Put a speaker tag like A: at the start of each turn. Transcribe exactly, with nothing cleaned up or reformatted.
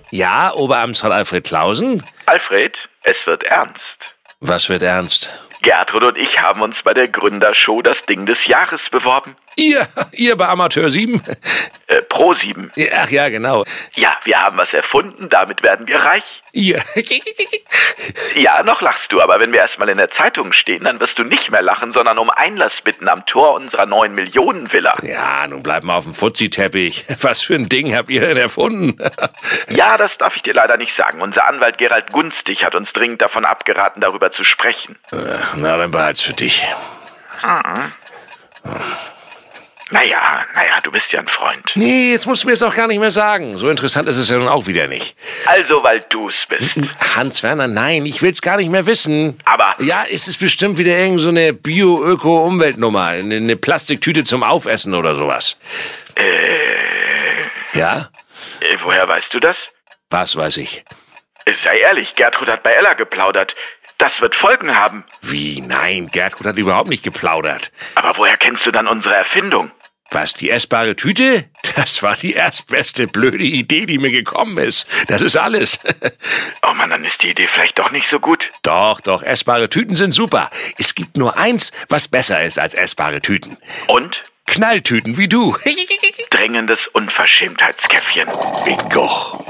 A: Ja, Oberamtsrat Alfred Clausen?
B: Alfred, es wird ernst.
A: Was wird ernst?
B: Gertrud und ich haben uns bei der Gründershow das Ding des Jahres beworben.
A: Ihr, ihr bei Amateur sieben?
B: Äh, Pro sieben.
A: Ach ja, genau.
B: Ja, wir haben was erfunden, damit werden wir reich.
A: Ihr.
B: Ja, noch lachst du, aber wenn wir erstmal in der Zeitung stehen, dann wirst du nicht mehr lachen, sondern um Einlass bitten am Tor unserer neuen Millionenvilla.
A: Ja, nun bleib mal auf dem Fuzzi-Teppich. Was für ein Ding habt ihr denn erfunden?
B: Ja, das darf ich dir leider nicht sagen. Unser Anwalt Gerald Gunstig hat uns dringend davon abgeraten, darüber zu sprechen.
A: Na, dann behalt's für dich.
B: Hm. Naja, naja, du bist ja ein Freund.
A: Nee, jetzt musst du mir es auch gar nicht mehr sagen. So interessant ist es ja nun auch wieder nicht.
B: Also, weil du's bist.
A: Hans-Werner, nein, ich will's gar nicht mehr wissen.
B: Aber...
A: Ja, ist es bestimmt wieder irgend so eine Bio-Öko-Umweltnummer. Eine, eine Plastiktüte zum Aufessen oder sowas.
B: Äh...
A: Ja?
B: Äh, woher weißt du das?
A: Was weiß ich?
B: Äh, sei ehrlich, Gertrud hat bei Ella geplaudert. Das wird Folgen haben.
A: Wie? Nein, Gertrud hat überhaupt nicht geplaudert.
B: Aber woher kennst du dann unsere Erfindung?
A: Was, die essbare Tüte? Das war die erstbeste blöde Idee, die mir gekommen ist. Das ist alles.
B: Oh Mann, dann ist die Idee vielleicht doch nicht so gut.
A: Doch, doch, essbare Tüten sind super. Es gibt nur eins, was besser ist als essbare Tüten.
B: Und?
A: Knalltüten wie du.
B: Dringendes Unverschämtheitskäffchen.
A: Bingo.